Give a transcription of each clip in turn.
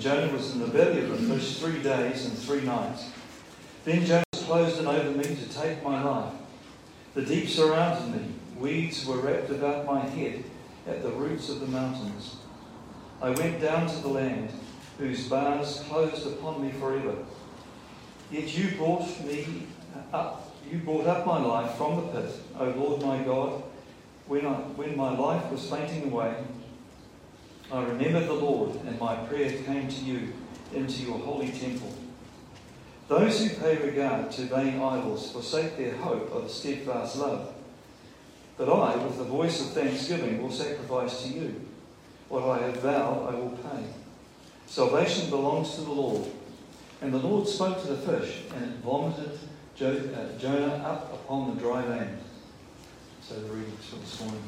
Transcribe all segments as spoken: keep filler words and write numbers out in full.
and Jonah was in the belly of the fish three days and three nights. Then Jonah closed in over me to take my life. The deep surrounded me. Weeds were wrapped about my head at the roots of the mountains. I went down to the land, whose bars closed upon me forever. Yet you brought me up, you brought up my life from the pit, O Lord my God. When I, when my life was fainting away, I remembered the Lord, and my prayer came to you into your holy temple. Those who pay regard to vain idols forsake their hope of steadfast love. But I, with the voice of thanksgiving, will sacrifice to you. What I have vowed, I will pay. Salvation belongs to the Lord. And the Lord spoke to the fish, and it vomited jo- uh, Jonah up upon the dry land. So the reading for this morning.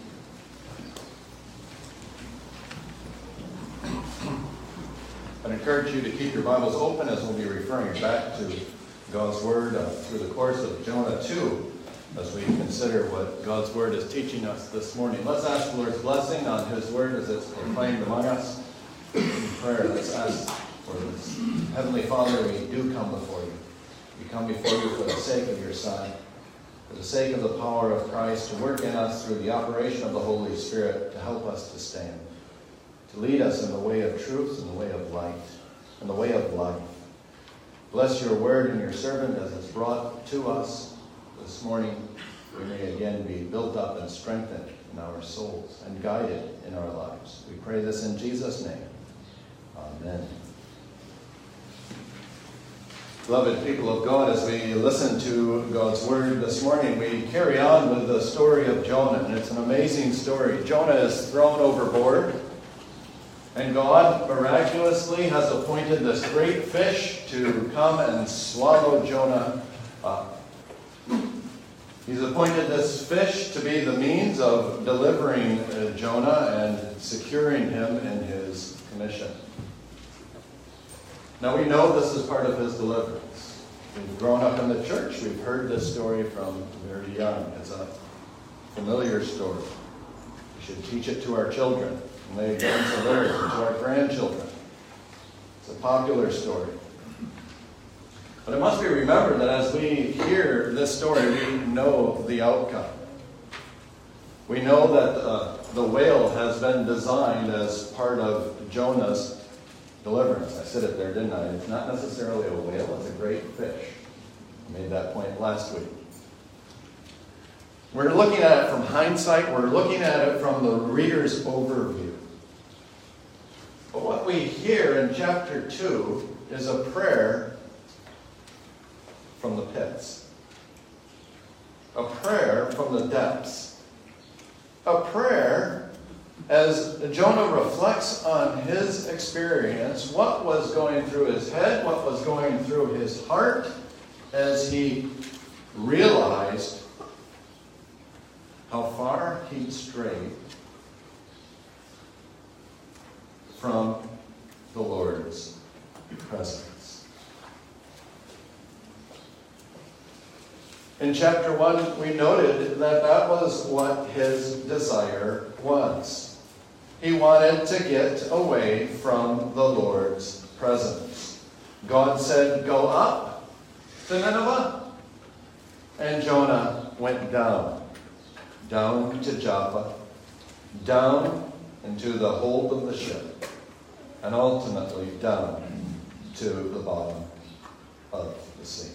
I'd encourage you to keep your Bibles open as we'll be referring back to God's Word uh, through the course of Jonah two as we consider what God's Word is teaching us this morning. Let's ask the Lord's blessing on His Word as it's proclaimed among us. In prayer, let's ask for this. Heavenly Father, we do come before you. We come before you for the sake of your Son, for the sake of the power of Christ to work in us through the operation of the Holy Spirit to help us to stand, to lead us in the way of truth, in the way of light, in the way of life. Bless your word and your servant as it's brought to us this morning. We may again be built up and strengthened in our souls and guided in our lives. We pray this in Jesus' name. Amen. Beloved people of God, as we listen to God's word this morning, we carry on with the story of Jonah, and it's an amazing story. Jonah is thrown overboard, and God miraculously has appointed this great fish to come and swallow Jonah up. He's appointed this fish to be the means of delivering uh, Jonah and securing him in his commission. Now we know this is part of his deliverance. We've grown up in the church. We've heard this story from very young. It's a familiar story. We should teach it to our children, and they begin to learn it to our grandchildren. It's a popular story. But it must be remembered that as we hear this story, we know the outcome. We know that uh, the whale has been designed as part of Jonah's deliverance. I said it there, didn't I? It's not necessarily a whale, it's a great fish. I made that point last week. We're looking at it from hindsight. We're looking at it from the reader's overview. But what we hear in chapter two is a prayer from the pits. A prayer from the depths. A prayer as Jonah reflects on his experience, what was going through his head, what was going through his heart, as he realized how far he'd strayed from the Lord's presence. In chapter one, we noted that that was what his desire was. He wanted to get away from the Lord's presence. God said, "Go up to Nineveh." And Jonah went down, down to Joppa, down into the hold of the ship, and ultimately down to the bottom of the sea.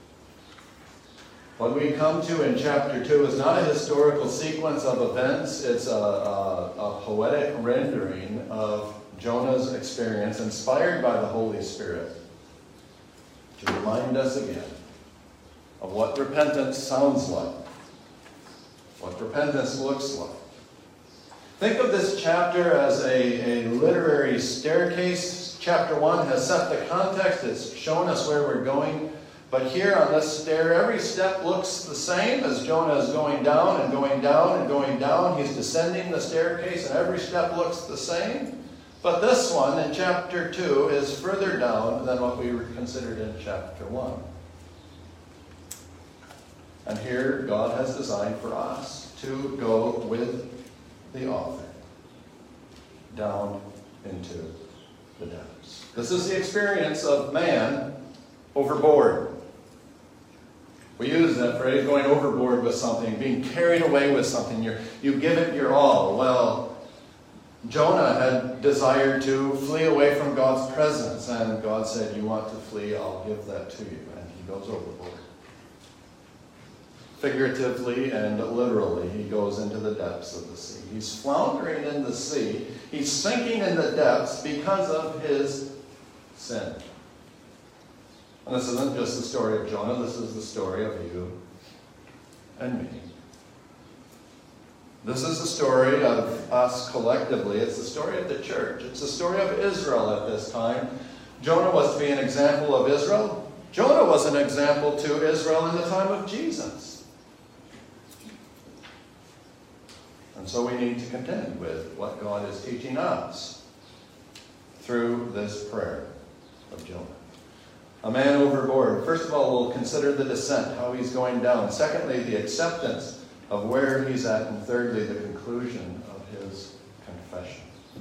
What we come to in chapter two is not a historical sequence of events. It's a, a, a poetic rendering of Jonah's experience, inspired by the Holy Spirit, to remind us again of what repentance sounds like, what repentance looks like. Think of this chapter as a, a literary staircase. Chapter one has set the context. It's shown us where we're going. But here on this stair, every step looks the same as Jonah is going down and going down and going down. He's descending the staircase, and every step looks the same. But this one in chapter two is further down than what we considered in chapter one. And here God has designed for us to go with the author down into the depths. This is the experience of man overboard. We use that phrase, going overboard with something, being carried away with something. You're, you give it your all. Well, Jonah had desired to flee away from God's presence, and God said, you want to flee, I'll give that to you. And he goes overboard. Figuratively and literally, he goes into the depths of the sea. He's floundering in the sea. He's sinking in the depths because of his sin. And this isn't just the story of Jonah, this is the story of you and me. This is the story of us collectively. It's the story of the church. It's the story of Israel at this time. Jonah was to be an example of Israel. Jonah was an example to Israel in the time of Jesus. And so we need to contend with what God is teaching us through this prayer of Jonah. A man overboard. First of all, we'll consider the descent, how he's going down. Secondly, the acceptance of where he's at. And thirdly, the conclusion of his confession.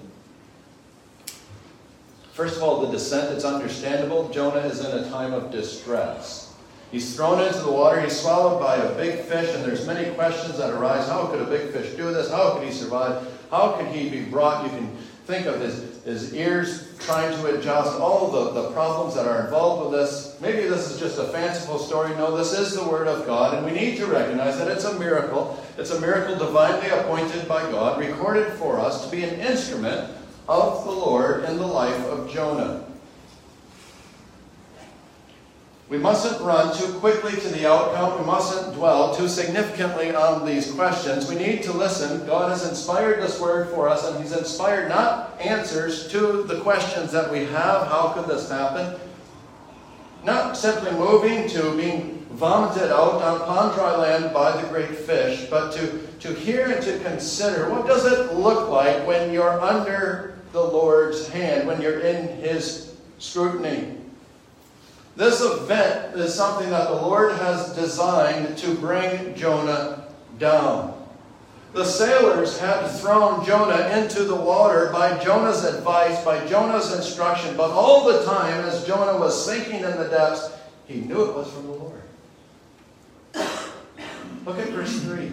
First of all, the descent. It's understandable. Jonah is in a time of distress. He's thrown into the water. He's swallowed by a big fish. And there's many questions that arise. How could a big fish do this? How could he survive? How could he be brought? You can think of his, his ears trying to adjust, all the, the problems that are involved with this. Maybe this is just a fanciful story. No, this is the Word of God, and we need to recognize that it's a miracle. It's a miracle divinely appointed by God, recorded for us to be an instrument of the Lord in the life of Jonah. We mustn't run too quickly to the outcome. We mustn't dwell too significantly on these questions. We need to listen. God has inspired this word for us, and He's inspired not answers to the questions that we have. How could this happen? Not simply moving to being vomited out upon dry land by the great fish, but to, to hear and to consider, what does it look like when you're under the Lord's hand, when you're in His scrutiny? This event is something that the Lord has designed to bring Jonah down. The sailors had thrown Jonah into the water by Jonah's advice, by Jonah's instruction, but all the time as Jonah was sinking in the depths, he knew it was from the Lord. Look at verse three.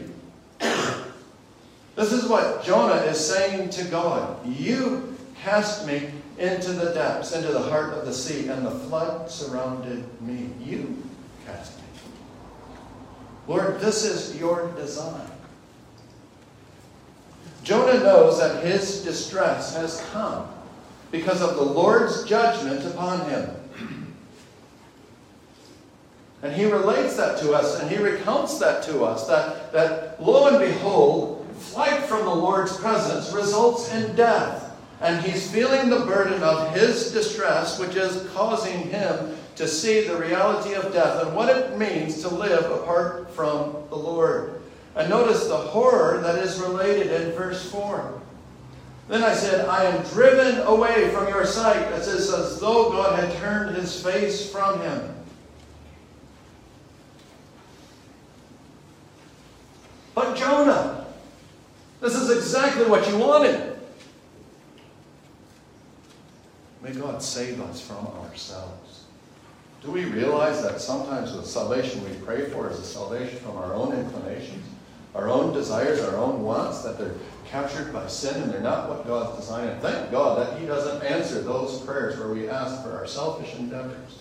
This is what Jonah is saying to God. You cast me into the depths, into the heart of the sea, and the flood surrounded me. You cast me. Lord, this is your design. Jonah knows that his distress has come because of the Lord's judgment upon him. And he relates that to us, and he recounts that to us, that, that lo and behold, flight from the Lord's presence results in death. And he's feeling the burden of his distress, which is causing him to see the reality of death and what it means to live apart from the Lord. And notice the horror that is related in verse four. Then I said, I am driven away from your sight. It says, as though God had turned his face from him. But Jonah, this is exactly what you wanted. May God save us from ourselves. Do we realize that sometimes the salvation we pray for is a salvation from our own inclinations, our own desires, our own wants, that they're captured by sin and they're not what God's designed? And thank God that He doesn't answer those prayers where we ask for our selfish endeavors.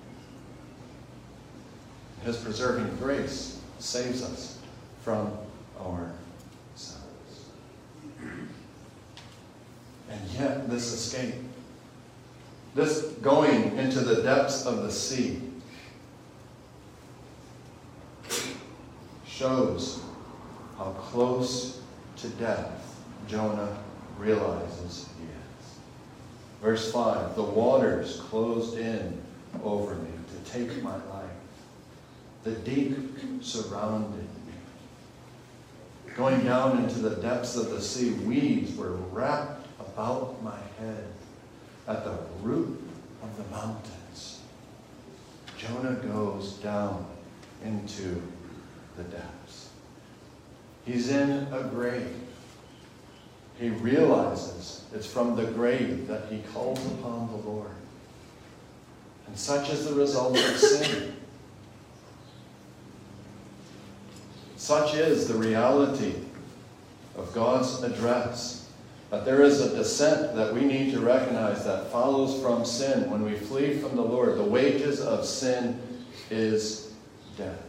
His preserving grace saves us from ourselves. And yet this escape, this going into the depths of the sea, shows how close to death Jonah realizes he is. Verse five, the waters closed in over me to take my life. The deep surrounded me. Going down into the depths of the sea, weeds were wrapped about my head. At the root of the mountains, Jonah goes down into the depths. He's in a grave. he realizes it's from the grave that he calls upon the Lord. And such is the result of sin. Such is the reality of God's address, that there is a descent that we need to recognize that follows from sin. When we flee from the Lord, the wages of sin is death.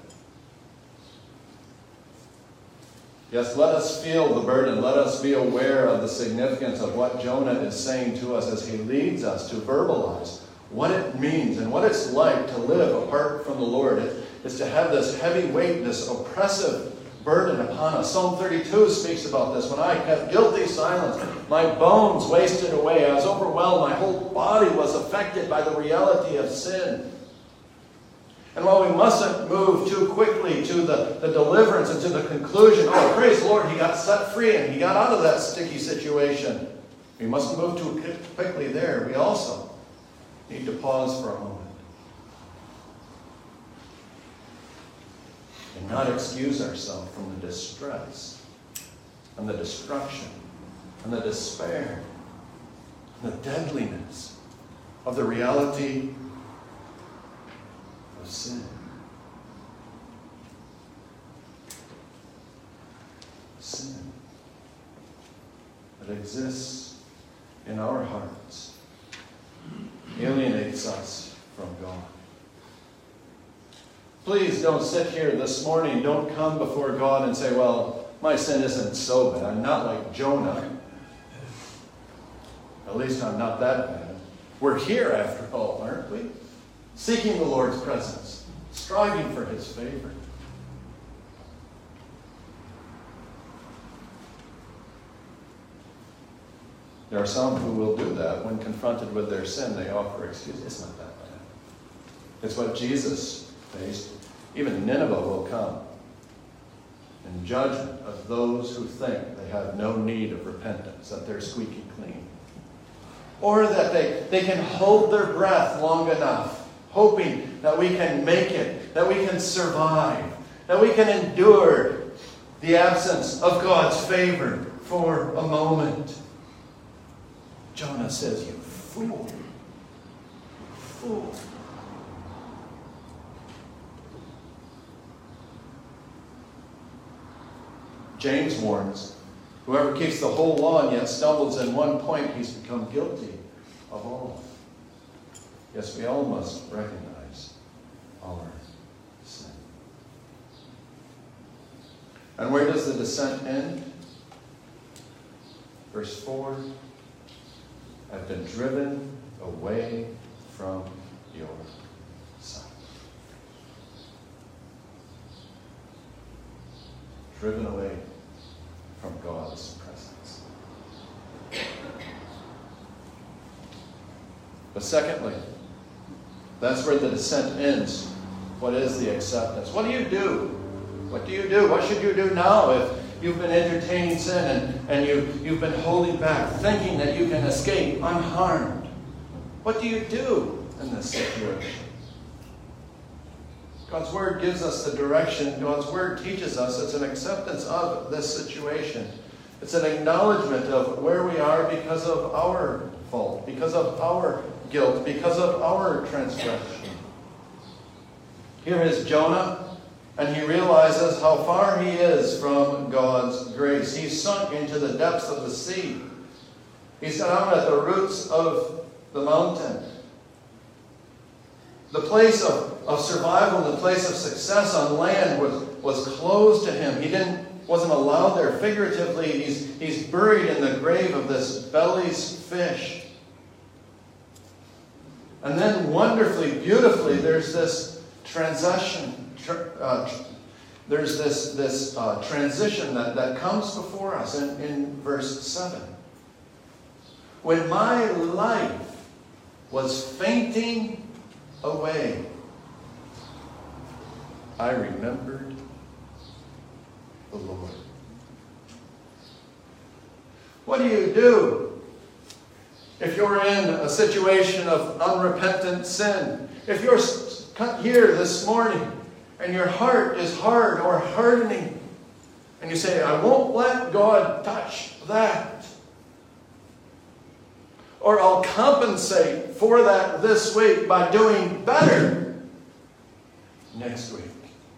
Yes, let us feel the burden. Let us be aware of the significance of what Jonah is saying to us as he leads us to verbalize what it means and what it's like to live apart from the Lord. It is to have this heavy weight, this oppressive burden upon us. Psalm thirty-two speaks about this. When I kept guilty silence, my bones wasted away. I was overwhelmed. My whole body was affected by the reality of sin. And while we mustn't move too quickly to the, the deliverance and to the conclusion, oh, praise the Lord, he got set free and he got out of that sticky situation. We mustn't move too quickly there. We also need to pause for a moment and not excuse ourselves from the distress and the destruction and the despair and the deadliness of the reality of sin. Sin that exists in our hearts alienates us from God. Please don't sit here this morning. Don't come before God and say, well, my sin isn't so bad. I'm not like Jonah. At least I'm not that bad. We're here after all, aren't we? Seeking the Lord's presence, striving for his favor. There are some who will do that. When confronted with their sin, they offer excuses. It's not that bad. It's what Jesus faced. Even Nineveh will come in judgment of those who think they have no need of repentance, that they're squeaky clean. Or that they, they can hold their breath long enough, hoping that we can make it, that we can survive, that we can endure the absence of God's favor for a moment. Jonah says, you fool, fool. James warns, whoever keeps the whole law and yet stumbles in one point, he's become guilty of all. Yes, we all must recognize our sin. And where does the descent end? Verse four, I've been driven away from your sight. Driven away from God's presence. But secondly, that's where the descent ends. What is the acceptance? What do you do? What do you do? What should you do now if you've been entertaining sin and, and you, you've been holding back, thinking that you can escape unharmed? What do you do in this situation? God's Word gives us the direction. God's Word teaches us it's an acceptance of this situation. It's an acknowledgement of where we are because of our fault, because of our guilt, because of our transgression. Here is Jonah, and he realizes how far he is from God's grace. He's sunk into the depths of the sea. He's down at the roots of the mountain. The place of, of survival, the place of success on land was, was closed to him. He didn't, wasn't allowed there. Figuratively, he's, he's buried in the grave of this belly's fish. And then wonderfully, beautifully, there's this transition. Uh, there's this, this uh, transition that, that comes before us in, in verse seven. When my life was fainting away, I remembered the Lord. What do you do if you're in a situation of unrepentant sin? If you're here this morning and your heart is hard or hardening, and you say, I won't let God touch that. or I'll compensate for that this week by doing better next week.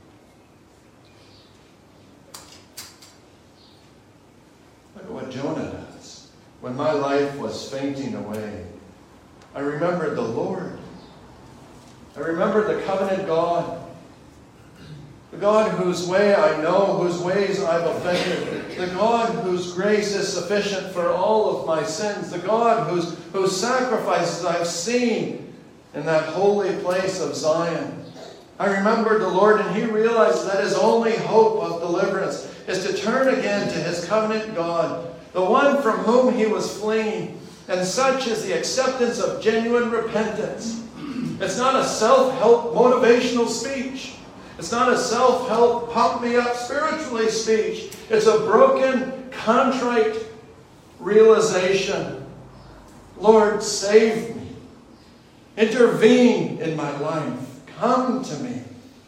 Look at what Jonah does. When my life was fainting away, I remembered the Lord. I remembered the covenant God. The God whose way I know, whose ways I've offended. The God whose grace is sufficient for all of my sins. The God whose, whose sacrifices I've seen in that holy place of Zion. I remembered the Lord, and he realized that his only hope of deliverance is to turn again to his covenant God, the one from whom he was fleeing. And such is the acceptance of genuine repentance. It's not a self-help motivational speech. It's not a self-help, pump-me-up spiritually speech. It's a broken, contrite realization. Lord, save me. Intervene in my life. Come to me.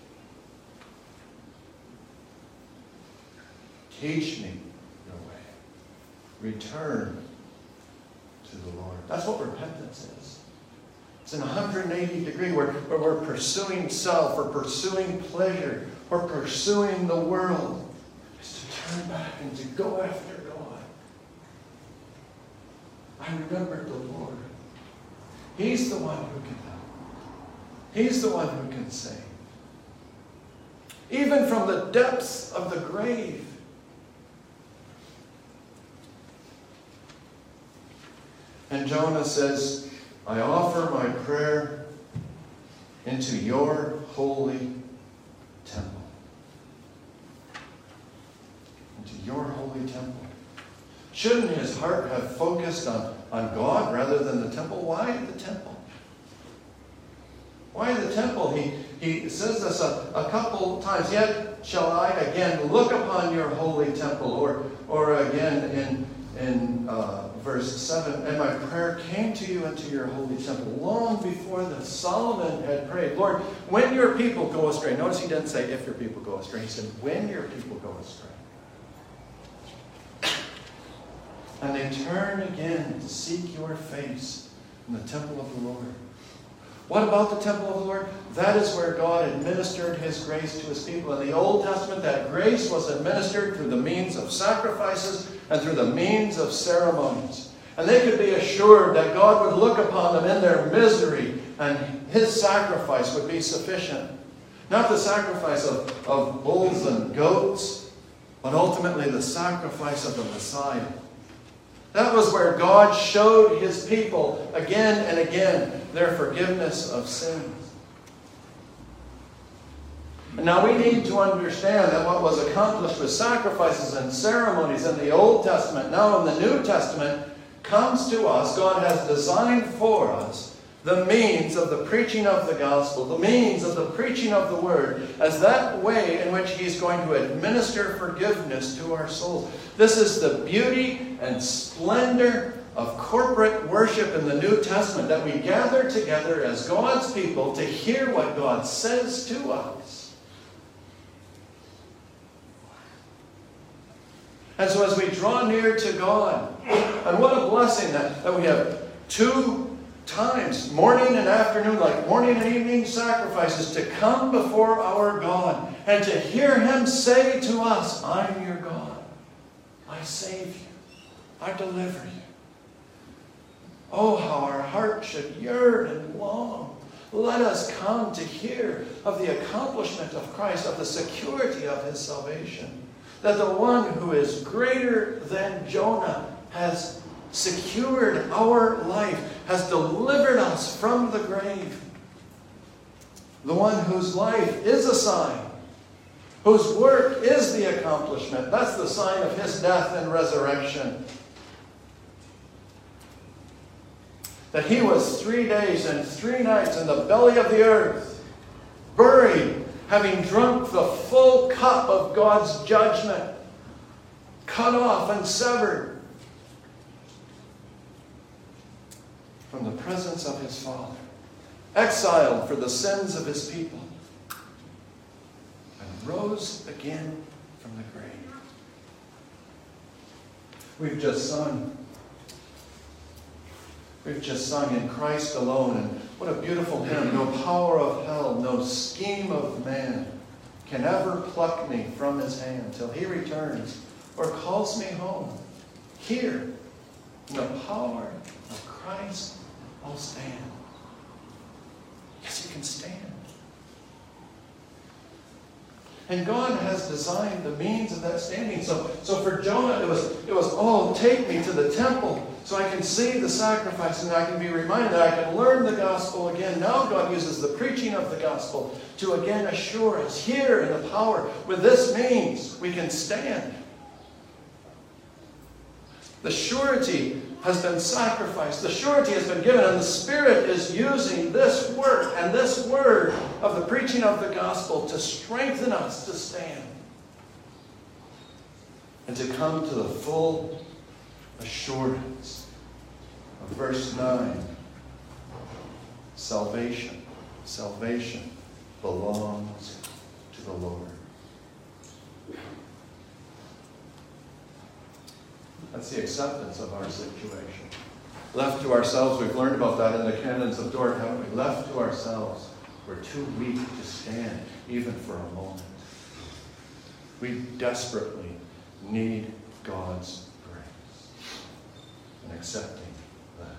Teach me your way. Return to the Lord. That's what repentance is. It's an one hundred eighty degree where, where we're pursuing self, we're pursuing pleasure, we're pursuing the world. It's to turn back and to go after God. I remembered the Lord. He's the one who can help. He's the one who can save. Even from the depths of the grave. And Jonah says, I offer my prayer into your holy temple. Into your holy temple. Shouldn't his heart have focused on, on God rather than the temple? Why the temple? Why the temple? He, he says this a, a couple times. Yet shall I again look upon your holy temple. Or, or again in, in uh, verse seven, and my prayer came to you into your holy temple long before that Solomon had prayed. Lord, when your people go astray. Notice he didn't say if your people go astray. He said when your people go astray. And they turn again to seek your face in the temple of the Lord. What about the temple of the Lord? That is where God administered his grace to his people. In the Old Testament, that grace was administered through the means of sacrifices and through the means of ceremonies. And they could be assured that God would look upon them in their misery and his sacrifice would be sufficient. Not the sacrifice of, of bulls and goats, but ultimately the sacrifice of the Messiah. That was where God showed his people again and again their forgiveness of sins. And now we need to understand that what was accomplished with sacrifices and ceremonies in the Old Testament, now in the New Testament, comes to us. God has designed for us the means of the preaching of the gospel, the means of the preaching of the word, as that way in which he's going to administer forgiveness to our souls. This is the beauty and splendor of corporate worship in the New Testament, that we gather together as God's people to hear what God says to us. And so as we draw near to God, and what a blessing that, that we have two times, morning and afternoon, like morning and evening sacrifices, to come before our God and to hear him say to us, I'm your God. I save you. I deliver you. Oh, how our heart should yearn and long. Let us come to hear of the accomplishment of Christ, of the security of his salvation. That the one who is greater than Jonah has secured our life, has delivered us from the grave. The one whose life is a sign, whose work is the accomplishment. That's the sign of his death and resurrection. That he was three days and three nights in the belly of the earth, buried, having drunk the full cup of God's judgment, cut off and severed from the presence of his Father, exiled for the sins of his people, and rose again from the grave. We've just sung, We've just sung in Christ alone, and what a beautiful hymn. No power of hell, no scheme of man can ever pluck me from his hand till he returns or calls me home. Here, in the power of Christ, I'll stand. Yes, you can stand. And God has designed the means of that standing. So, so for Jonah, it was, it was, oh, take me to the temple so I can see the sacrifice and I can be reminded that I can learn the gospel again. Now God uses the preaching of the gospel to again assure us here in the power. With this means, we can stand. The surety has been sacrificed. The surety has been given, and the Spirit is using this work and this word of the preaching of the gospel to strengthen us to stand and to come to the full assurance of verse nine. Salvation, salvation belongs to the Lord. That's the acceptance of our situation. Left to ourselves, we've learned about that in the canons of Dort, haven't we? Left to ourselves, we're too weak to stand, even for a moment. We desperately need God's grace and accepting that.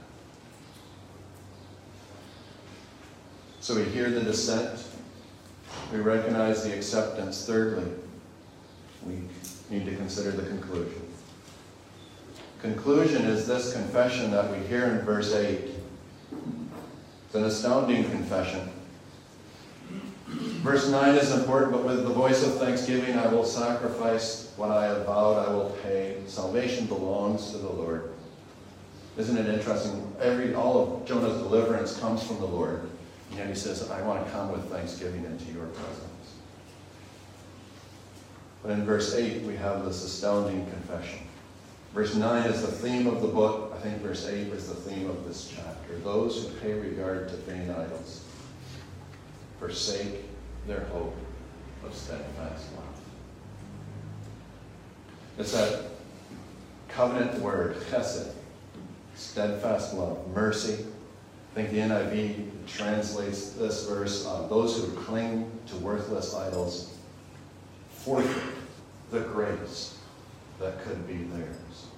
So we hear the dissent. We recognize the acceptance. Thirdly, we need to consider the conclusion. Conclusion is this confession that we hear in verse eight. It's an astounding confession. Verse nine is important, but with the voice of thanksgiving I will sacrifice what I have vowed, I will pay. Salvation belongs to the Lord. Isn't it interesting? Every all of Jonah's deliverance comes from the Lord. And yet he says, I want to come with thanksgiving into your presence. But in verse eight we have this astounding confession. Verse nine is the theme of the book. I think verse eight is the theme of this chapter. Those who pay regard to vain idols forsake their hope of steadfast love. It's that covenant word, chesed, steadfast love, mercy. I think the N I V translates this verse, uh, those who cling to worthless idols forfeit the grace that could be theirs.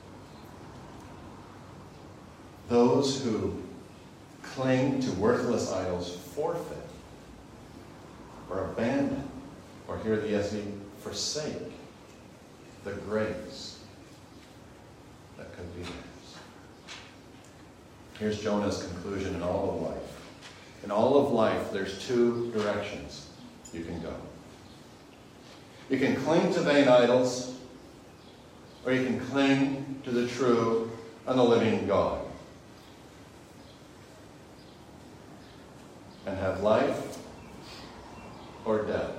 Those who cling to worthless idols forfeit or abandon, or here the E S V, forsake the grace that could be theirs. Here's Jonah's conclusion in all of life. In all of life, there's two directions you can go. You can cling to vain idols, or you can cling to the true and the living God. And have life or death.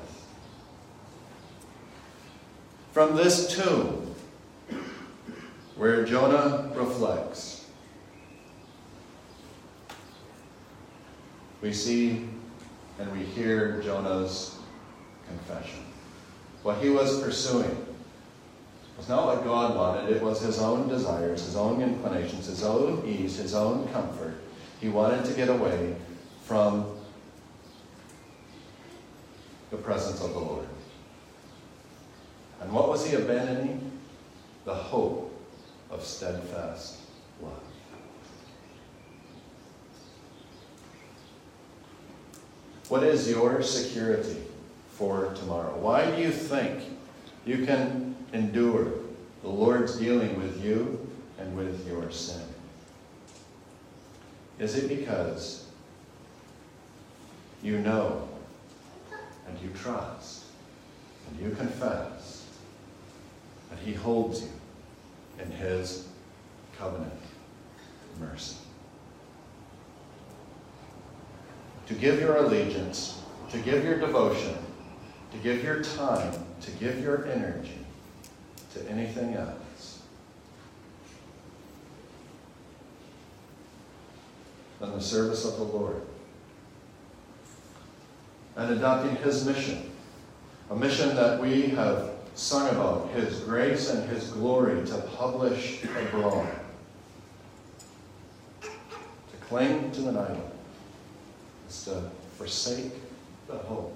From this tomb, where Jonah reflects, we see and we hear Jonah's confession. What he was pursuing was not what God wanted. It was his own desires, his own inclinations, his own ease, his own comfort. He wanted to get away from the presence of the Lord. And what was he abandoning? The hope of steadfast love. What is your security for tomorrow? Why do you think you can endure the Lord's dealing with you and with your sin? Is it because you know and you trust and you confess that he holds you in his covenant mercy? To give your allegiance, to give your devotion, to give your time, to give your energy to anything else than the service of the Lord and adopting his mission, a mission that we have sung about, his grace and his glory to publish abroad. cling to an idol is to forsake the hope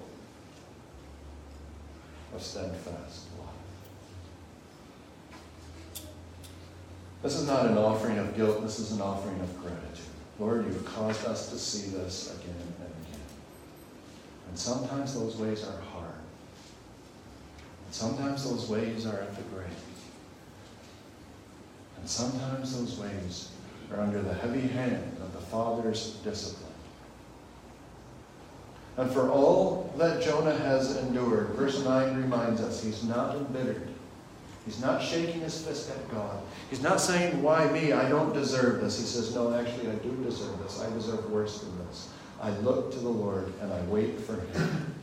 of steadfast love. This is not an offering of guilt. This is an offering of gratitude. Lord, you've caused us to see this again and again. And sometimes those ways are hard. And sometimes those ways are at the grave. And sometimes those ways are under the heavy hand of the Father's discipline. And for all that Jonah has endured, verse nine reminds us he's not embittered. He's not shaking his fist at God. He's not saying, why me? I don't deserve this. He says, no, actually, I do deserve this. I deserve worse than this. I look to the Lord and I wait for him.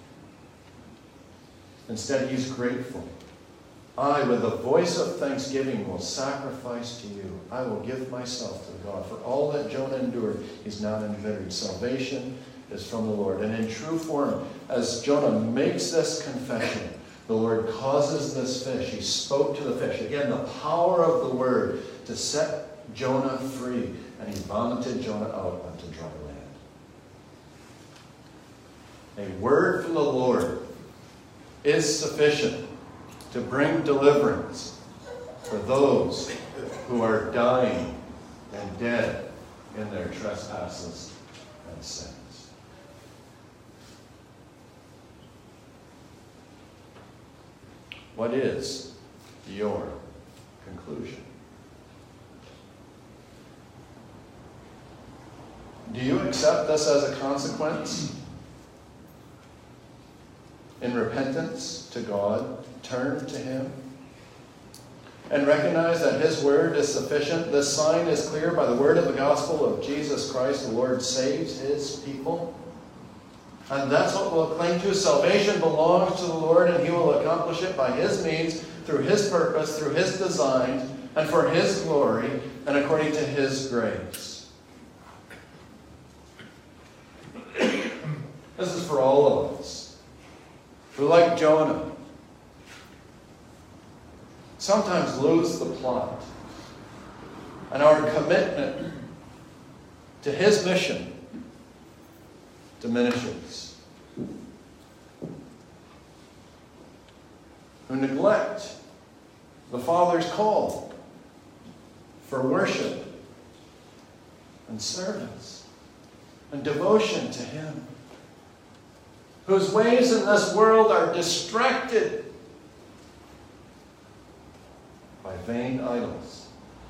Instead, he's grateful. I, with a voice of thanksgiving, will sacrifice to you. I will give myself to God. For all that Jonah endured, he's not embittered. Salvation is from the Lord. And in true form, as Jonah makes this confession, the Lord causes this fish. He spoke to the fish. Again, the power of the word to set Jonah free. And he vomited Jonah out onto dry land. A word from the Lord is sufficient to bring deliverance for those who are dying and dead in their trespasses and sins. What is your conclusion? Do you accept this as a consequence? In repentance to God, turn to him and recognize that his word is sufficient. This sign is clear by the word of the gospel of Jesus Christ. The Lord saves his people. And that's what we'll cling to. Salvation belongs to the Lord, and he will accomplish it by his means, through his purpose, through his design, and for his glory, and according to his grace. This is for all of us. Who, like Jonah, sometimes lose the plot, and our commitment to his mission diminishes. Who neglect the Father's call for worship and service and devotion to him. Whose ways in this world are distracted by vain idols.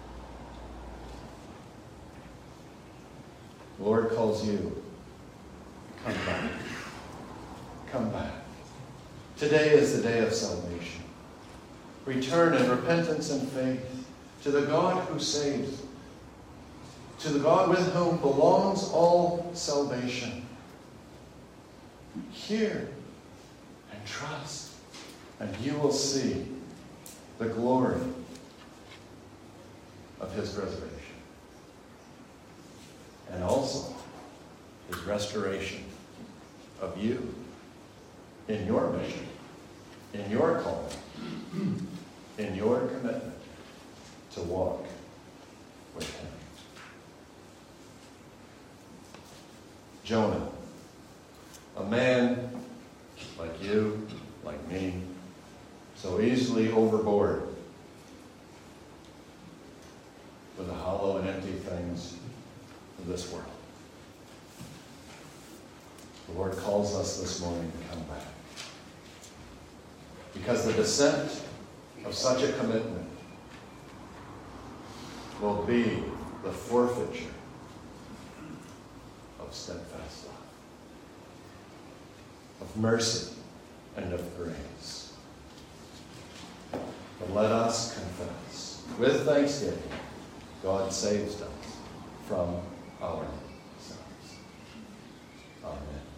The Lord calls you. Come back. Come back. Today is the day of salvation. Return in repentance and faith to the God who saves, to the God with whom belongs all salvation. Hear and trust, and you will see the glory of his resurrection. And also his restoration of you in your mission, in your calling, in your commitment to walk with him. Jonah, a man like you, like me, so easily overboard with the hollow and empty things of this world. The Lord calls us this morning to come back. Because the descent of such a commitment will be the forfeiture of steadfast love, of mercy and of grace. But let us confess with thanksgiving, God saves us from our sins. Amen.